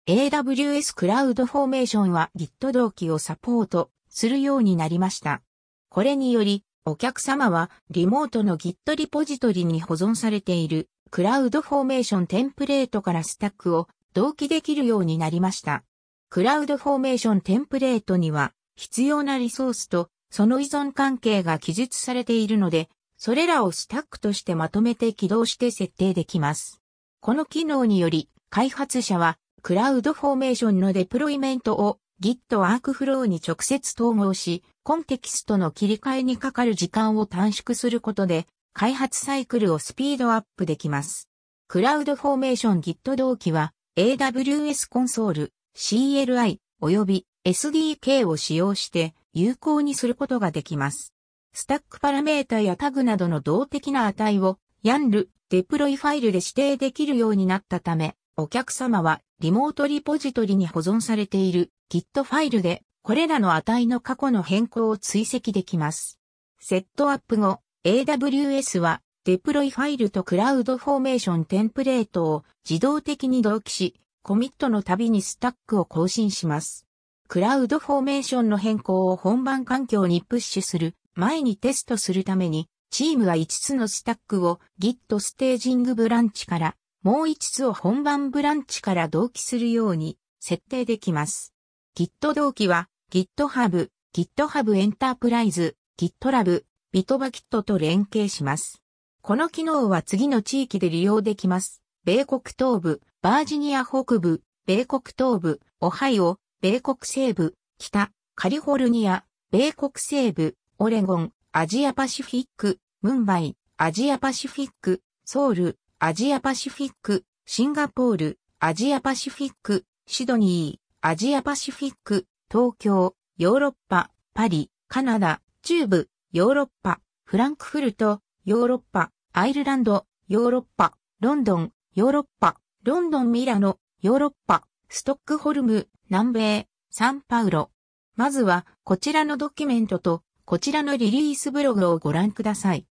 AWS クラウドフォーメーションは Git 同期をサポートするようになりました。これにより、お客様はリモートの Git リポジトリに保存されているクラウドフォーメーションテンプレートからスタックを同期できるようになりました。クラウドフォーメーションテンプレートには必要なリソースとその依存関係が記述されているので、それらをスタックとしてまとめて起動して設定できます。この機能により、開発者はクラウドフォーメーションのデプロイメントを Git ワークフローに直接統合し、コンテキストの切り替えにかかる時間を短縮することで、開発サイクルをスピードアップできます。クラウドフォーメーション Git 同期は AWS コンソール、CLI 及び SDK を使用して有効にすることができます。スタックパラメータやタグなどの動的な値を YAML、デプロイファイルで指定できるようになったため、お客様はリモートリポジトリに保存されている Git ファイルでこれらの値の過去の変更を追跡できます。セットアップ後、AWS はデプロイファイルとクラウドフォーメーションテンプレートを自動的に同期し、コミットのたびにスタックを更新します。クラウドフォーメーションの変更を本番環境にプッシュする前にテストするために、チームは5つのスタックを Git ステージングブランチからもう5つを本番ブランチから同期するように設定できます。Git 同期は GitHub、GitHub エンタープライズ、GitLab、Bitbucket と連携します。この機能は次の地域で利用できます。米国東部、バージニア北部、米国東部、オハイオ、米国西部、北、カリフォルニア、米国西部、オレゴン、アジアパシフィック、ムンバイ、アジアパシフィック、ソウル、アジアパシフィック、シンガポール、アジアパシフィック、シドニー、アジアパシフィック、東京、ヨーロッパ、パリ、カナダ、中部、ヨーロッパ、フランクフルト、ヨーロッパ、アイルランド、ヨーロッパ、ロンドン、ヨーロッパ、ロンドンミラノ、ヨーロッパ、ストックホルム、南米、サンパウロ。まずはこちらのドキュメントとこちらのリリースブログをご覧ください。